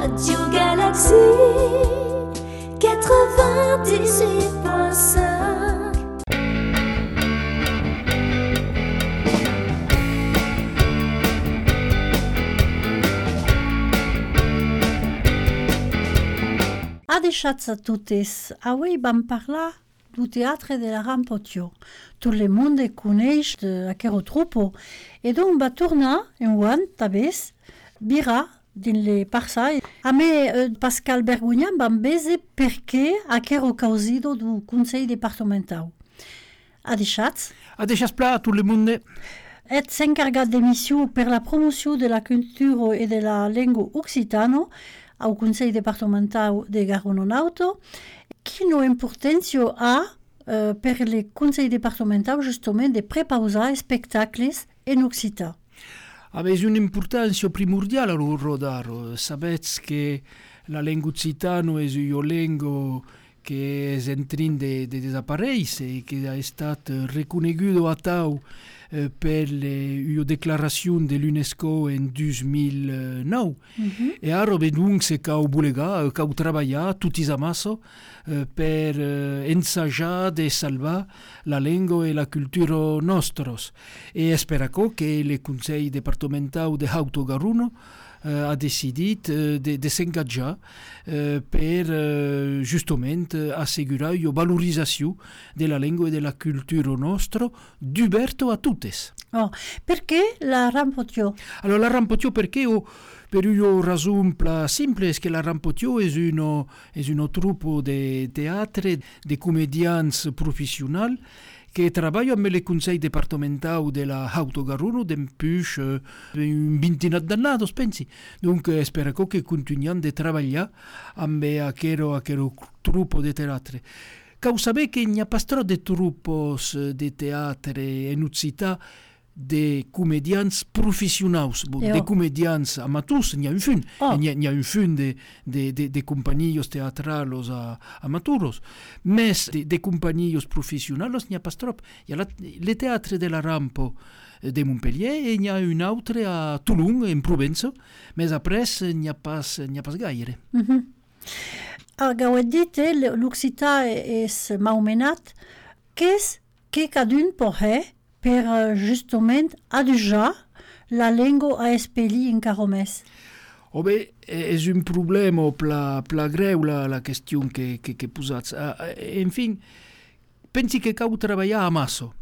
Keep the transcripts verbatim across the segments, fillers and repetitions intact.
Radio Galaxy quatre-vingt-dix-huit virgule cinq. Adéchats a totes, avui vam parlar du teatre de la Rampotio. Tot el món coneix aquest trupo. E donc va tornar en guant, tabès, vira din le parsa. A me Pascal Bergognan vam bese perché aquest causido du Consell Departamental. Adéchats. Adéchats pla a tot el món. Et s'encargat d'emissió per la promoció de la cultura e de la lengua occitano au Consell Departamental de Garononauto. Quina importància ha uh, per el Consell Departamental justament de prepausar espectacles en occità? Aveva un'importanza primordiale a rodare. Sapete che la lingua occitana è una lingua che è in train di de desaparèixer e che è stata riconosciuta a tau eh, per una dichiarazione dell'UNESCO in duemilanove. Mm-hmm. E ora dunque se cau bulega, cau treballa tutti amasso eh, per eh, ensaggiare di salvare la lingua e la cultura nostros. E spero che il Consiglio Departamental de Haut Garonno Uh, ha decidit uh, de, de s'engaggiare uh, per uh, justament assicurare la valorizzazione della lingua e della cultura nostra d'uberto a tuttes. Oh, perché la Rampotio? Allora la Rampotio perché oh, per una ragione semplice è che la Rampotio è uno, è uno gruppo di teatro, di comediani professionali che lavora con il Consiglio Departamental della Haut Garonno depuis uh, un ventina d'anni, pensi. Dunque spero che continuiamo a lavorare con questo gruppo di teatro. Cau sapete che non c'è pas di gruppi di teatro in occità de comedians professionals, bon, de comedians amateurs, n'hi ha un fin, oh. n'hi ha un fin de, de, de, de companyios teatralos a, amateurs, més de, de companyios professionals n'hi ha pas trop. Hi ha la, le teatre de la Rampo de Montpellier e n'hi ha un altre a Toulon, en Provença, més après n'hi ha pas, n'hi ha pas gaire. Mm-hmm. Agau et dit, l'occità és maumenat, qu'és que cadun porre per justament adujar la lingua a espellir en caromès. Oh bé, és un problema pla, pla greu la, la qüestió que, que, que posats. Uh, en fin, pensi que cau treballar a masso.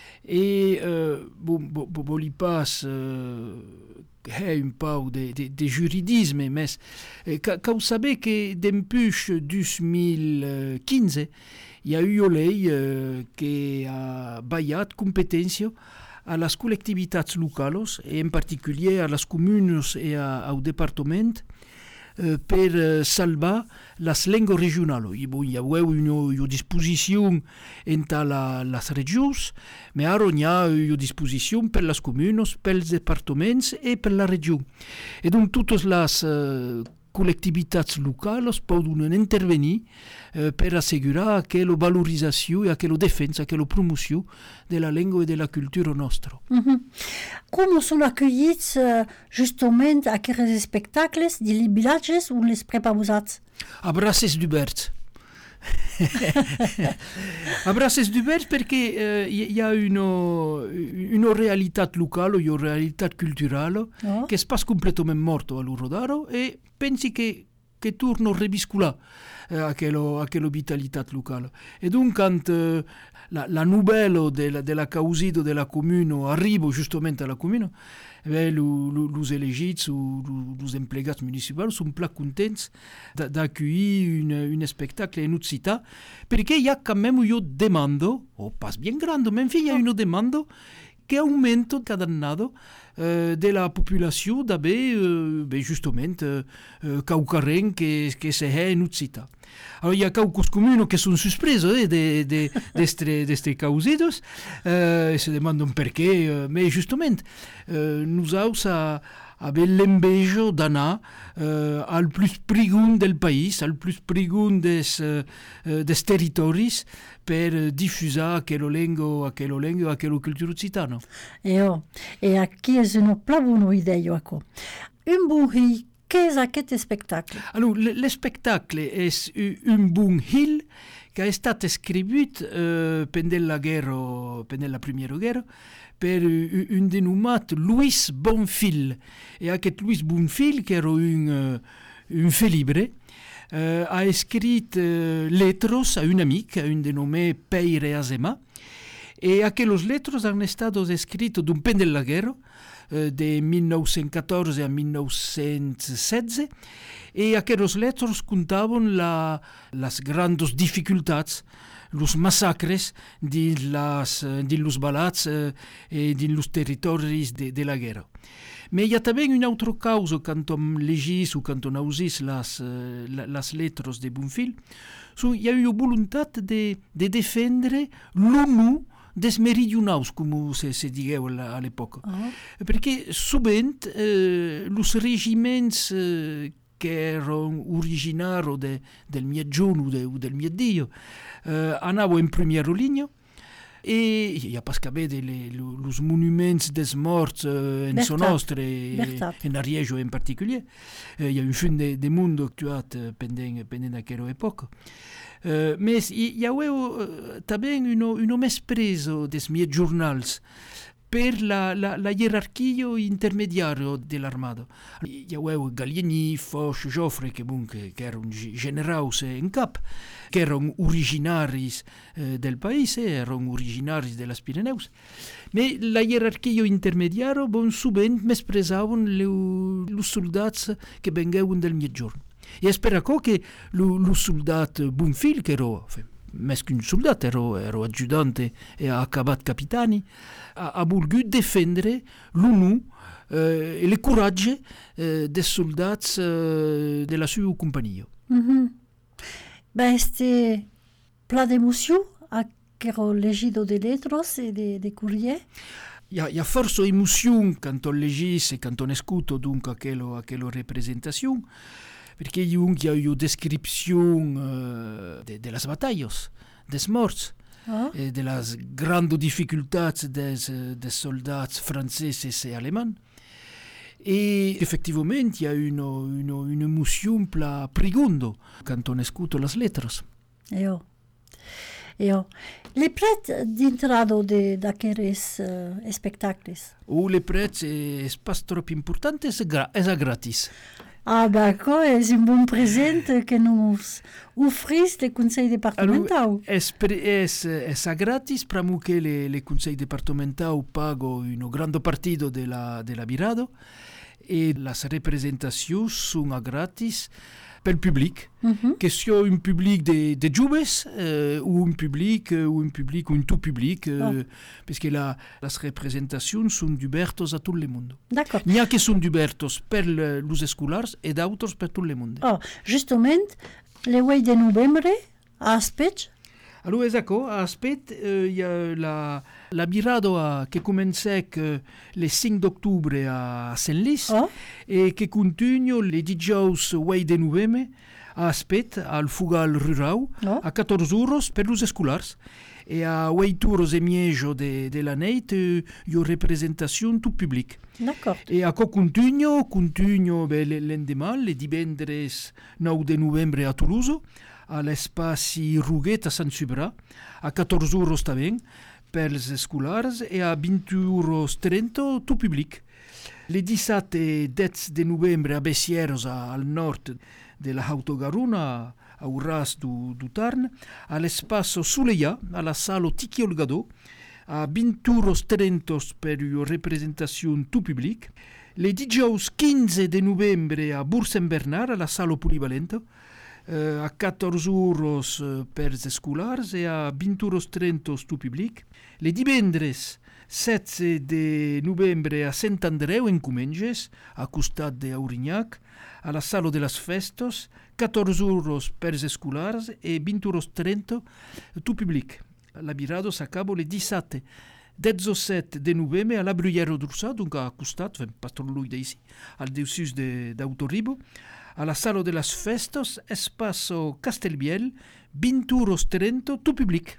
E uh, bon, bo, bo, voli pas uh, è un pau de, de, de juridisme, mes eh, cau saber que dempuix duemilaquinze hi ha una llei eh, que ha ballat competència a les col·lectivitats locals, e en particular a les comunes e a, al departament, eh, per eh, salvar les llengües regionals. I, bon, hi ha una, una disposició entre la, les regions, però ara hi ha una disposició per les comunes, pels departaments e per la regió. E donc totes les eh, col·lectivitats locals poden intervenir eh, per assegurar aquella valorització i aquella defensa, aquella promoció de la llengua e de la cultura nostra. Mm-hmm. Com són acollits uh, justament aquests espectacles de les vilatges on les prepausats? A Braces d'Uberts. A Braces d'Uberts perché eh, hi ha una, una realitat local, una realitat culturale oh. che è pas completamente morto all'Urodaro e pensi che, che torno a reviscolare eh, aquella, aquella vitalità locale. E dunque quand eh, la, la novella della, della causito della comune arriva giustamente alla comune, eh, los elegits o los emplegats municipals són pla contents d'accueillir un, un spectacle en occità, perché hi ha quand même una demanda, o pas bien grande, ma infine hi ha una demanda che aumenta cada annado eh, de la populació d'haver eh, justament eh, caucarren che, che se è in occità. Allora, hi ha caucus comunes che sono sorpresi eh, de, de, de questi causitos eh, e si demandano perché, eh, ma giustamente eh, nosaltres avem l'enveja d'anar eh, al plus prigun del país, al plus prigun des, eh, des territoris per diffusar aquella lingua, aquella lingua, aquella cultura occitana. E, oh, e aquí és una pla bona idea, ecco. Un bon Qu'est-ce aquest spectacle? Alors, le, le spectacle est un bon hill qui a été écrit euh, pendant la guerre, pendant la première guerre, per un dénommé Louis Bonfil. Et aquest Louis Bonfil, qui era un, un félibre, euh, a écrit euh, lettres à un amic, à un dénommé Peire Azema, et aquellos lettres han estat escrits d'un pendant la guerre, de dix-neuf catorze a dix-neuf setze, e aquellos lettres contaven la, les grandes dificultats, los massacres dins, les, dins los balats eh, e dins los territoris de, de la guerra. Mais il y a també una altra causa quand on llegís o quand on ausis les, les lettres de Bonfil. So, il y a una voluntat de, de defendre l'ONU des meridionals, com se, se digueu a l'època. Oh. Perquè sovint eh, els regiments eh, que eren originaris de, del Migjorn o, de, o del Migdia eh, anaven en primera línia e hi ha pas que haver els monuments dels morts eh, en son nostre, en Ariejo en particular. Eh, hi ha un film de, de Mundo actuat eh, pendent, pendent aquella època. Uh, mas hi ha uh, també un, un mespreso dels miei jornals per la, la, la jerarquia intermediaria dell'armata. Hi ha Gallieni, Foch, Joffre, que, bon, que, que erano generals en cap, que erano originaris eh, del paese, erano originaris de les Pirineus. Ma la jerarquia intermediaria bon, sovint mespresaven els soldats que vengueren del Miggiorno. E és per això que el soldat Bonfil, que era, més que un soldat, era, era adjudante e ha acabat capitani, ha, ha volgut defendre l'ONU eh, e el coratge eh, dels soldats eh, de la seva companyia. Mm-hmm. Ben, este pla d'emoció, que era legido de lettres e de, de courrier? Hi ha, hi ha força emoció quan on legis e quan on escuto donc aquella, aquella representació, perché hi ha una descrizione uh, de, de las batallas, des morts, oh. e de las grandes difficultats des, des soldats franceses e allemands. E effettivamente hi ha una, una, una emozione pla profonda quando on escuto les lettres. Io. Io. Le prets d'intrado d'aquests uh, spectacles? O le prets és pas trop important, és, gra- és gratis. Ah, d'accord, és un bon present que nos ofrís el Consell Departamental. És, és, és gratis, pramo que el Consell Departamental paga un gran partit de la, de la virada e les representacions són gratis pel public, mm-hmm. que sia un public de, de joves eh, o un public o un public o un tout public, eh, oh. Perquè la, les representacions són obertes a tot el món. D'accord. N'hi ha que són obertes per els escolars i d'altres per tot el món. Oh, justament, le huit de novembre, a Aspet. Alors, és això, a Aspet eh, hi ha la, la virada que comença eh, el cinc d'octubre a Senlis oh. e que continua el dijous huit de novembre a Aspet, al Fugal Rural, oh. a catorze hores per els escolars. E a huit hores e miejo de, de la nit eh, hi ha representació tot public. D'acord. E això continua, continua l'endemà, el divendres nou de novembre a Toulouse, a l'espai Ruguet a Sant Subra, a catorze hores també, per els escolars, e a vint hores trenta tot public. Le dissabte deu de novembre a Bessieres, al nord de la Autogaruna, a Urras du, du Tarn, a l'espai Soleia, a la sala Tiki Olgador, a vint hores trenta per una representació tot public. Le dijous quinze de novembre a Bourg-Saint-Bernard, a la sala polivalenta, Uh, a catorze hores uh, per els escolars e a vint hores trenta tot public. Le divendres setze de novembre a Sant Andreu en Comenges, a costat d'Aurignac, a la sala de les festes, catorze hores per els escolars e vint hores trenta tot public. La virada s'acaba le dissabte dezesset de novembre a la Bruyère d'Ursà, donc a costat, Pastor Louis d'ici, al diocèse d'Autoribo, a la sala de les festes, espacio Castelbiel, vint hores trenta, tot public.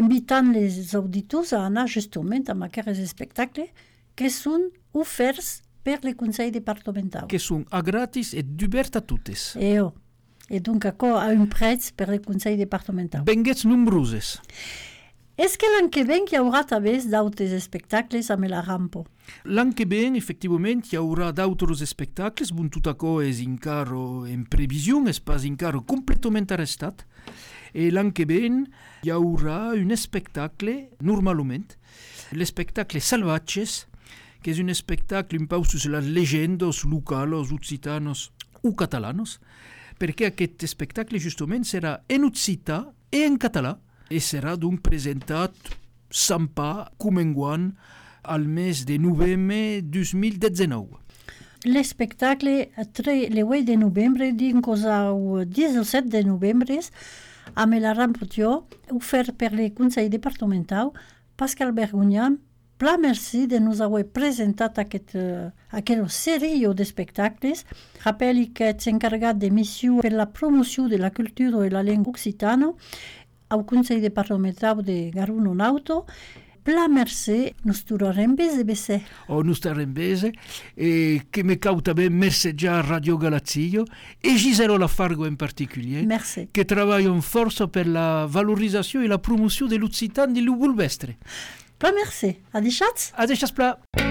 Invitant les auditors a anar justament amb aquests espectacles que són oferts per le consigli departamentali. Che sono a gratis e d'ubert a tuttes. E, oh. e dunque a un prezzo per le consigli departamentali. Benghets nombroses. Est-ce que l'an que ven hi haurà també d'autres espectacles amb la rampo? L'an que ven, effectivament, hi haurà d'autres espectacles, bon tot açò és encara en previsió, és pas encara completament arrestat. Et l'an que ven, hi haurà un spectacle, normalment, l'espectacle Salvatges, que és un spectacle un peu sur les legendes locales, occitanos o catalanos, perquè aquest spectacle, justament, serà en occità i en català, e serà donc presentat sans pas com enguan al mes de novembre dos mil diecinueve. Le spectacle le huit de novembre dins au disset de novembre amb la Rampotió ofert per le Consell Departamental Pascal Bergognan. Pla merci de nous haver presentat aquest, uh, aquesta sèrie d'espectacles. Rappeli que ets encarregat de missió per la promoció de la cultura i la llengua occitana au Consell Departamental de Garun-Onauto. Pla merci, nos tornarem bese bese. O nos tornarem bese, e che me cau també mercejar a Radio Galazio e Giselo Lafargo in particulier, merci. Che treballen força per la valorització i la promoció de l'occitan de l'Ubulvestre. Pla merci. A deixats? A deixats pla.